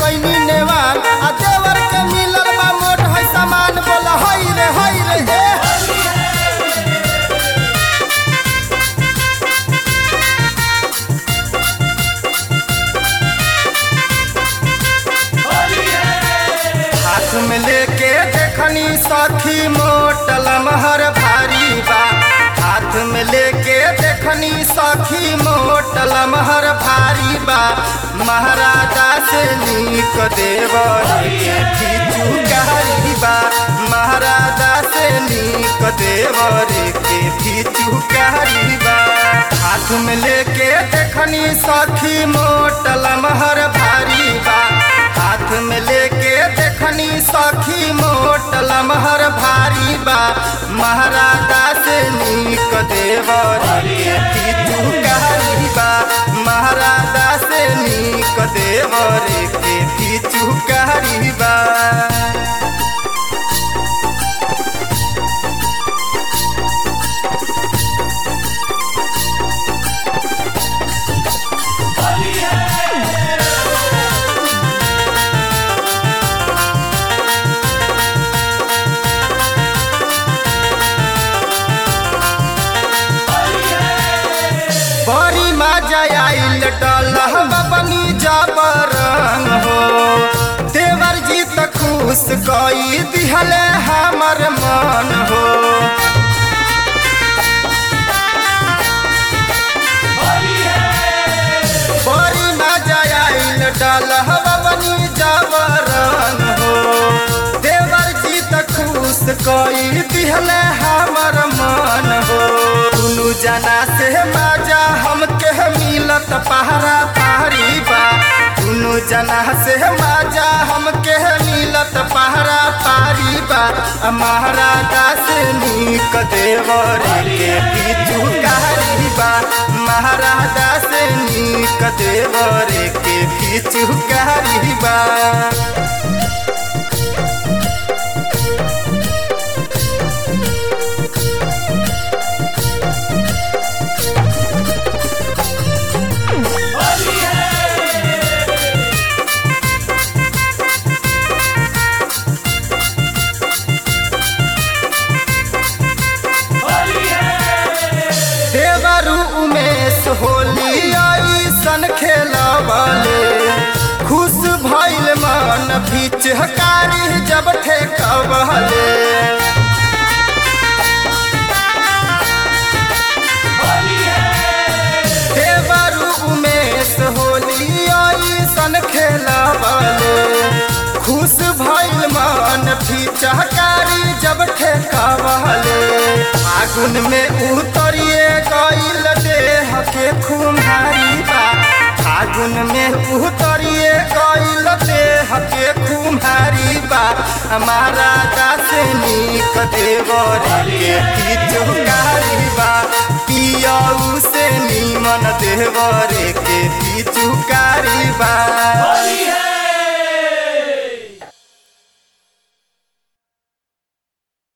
कैनी नेवान आ देवर के मिलल बा मोट है सामान बोला हई रे हे हाथ में लेके देखनी सखी मोट लमहर भारी बा हाथ में लेके देखनी सखी मोट लमहर भारी बा महाराजा से नीक देवर के खींचू कारी बा महाराजा से नीक देवर के खींचू कारी बा हाथ में लेके देखनी सखी मोट लमहर भारी बा हाथ में लेके देखनी सखी मोट लमहर भारी बा महाराजा से नीक देवर के खींचू कारी बा महाराजा से नीक देवर के खींचू कारी बा बड़ी मजा आइल डलहवा बनी जबरंग हो देवर जी त खुश कई दिहले हमर मन हो बड़ी मजा आइल डलहवा बनी जबरंग हो देवर जी त खुश कई दिहले हमर मन हो दुनु जना से मजा हमके मिलत पहरा पारी बा दुनु जना से मजा हमके मिलत पहरा पारी बा महाराजा से नीक देवर के खींचू कारी बा महाराजा से नीक देवर के खींचू कारी बा देवरू उमेश होली ऐसन खेलबले खुश भइल मन पिचकारी जब ठेकबले देवरू उमेश होली ऐसन खेलबले खुश भइल मन पिचकारी जब ठेकबले फागुन में उतरिए गइल देह के खुमारी बा फागुन में उतरिए गइल देह के खुमारी बा महाराजा से नीक देवर के खींचू कारी बा पियऊ से नीमन देवर के खींचू कारी बा।